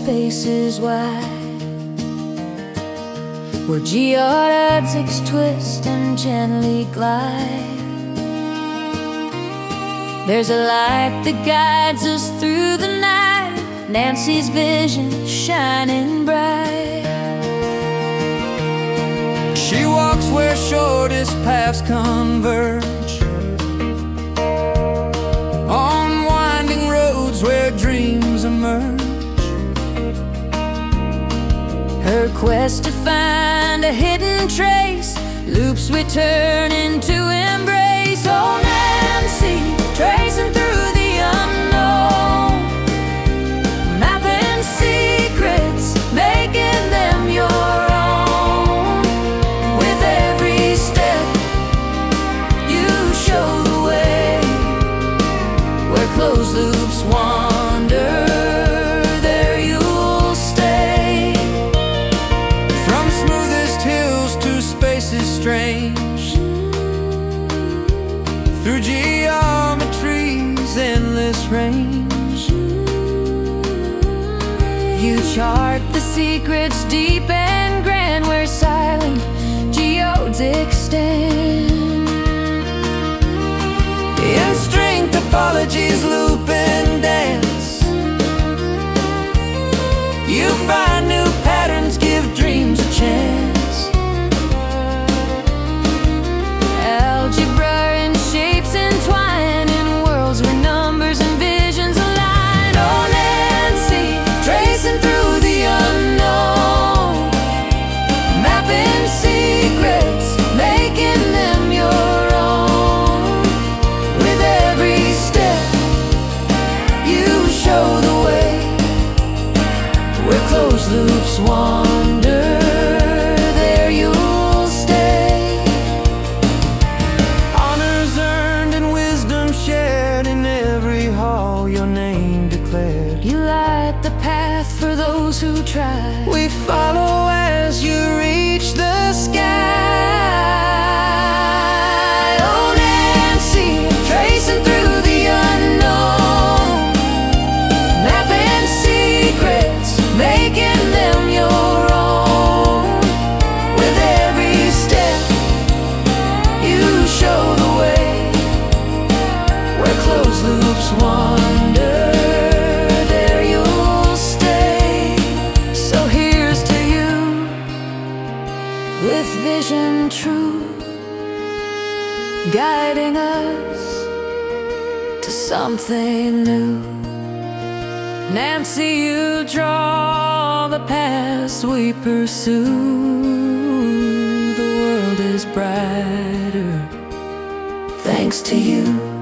spaces wide, where geodesics twist and gently glide. There's a light that guides us through the night, Nancy's vision shining bright. She walks where shortest paths converge, on winding roads where dreams emerge. Her quest to find a hidden trace, loops we turn into embrace. Oh, Nancy, tracing through the unknown, mapping secrets, making them your own. With every step, you show the way, where closed loops wander, there you'll stay. From smoothest hills to spaces strange, through geometry's endless range, you chart the secrets deep and grand, where silent geodes extend. In string topologies loop and dance, you find new patterns, give dreams a chance. Algebra and shapes entwine in worlds where numbers and visions align. Oh, Nancy, tracing through the unknown, mapping secrets, making them your own. With every step, you show the way, where closed loops wander, there you'll stay. Honors earned and wisdom shared, in every hall your name declared. You light the path for those who try. We follow as you reach the sky. Oh, Nancy, tracing through the unknown, mapping secrets, making them your own. With every step, you show the way, where closed loops wander, there you'll stay. So here's to you, with vision true, guiding us to something new. Nancy, you draw the paths we pursue. The world is brighter thanks to you.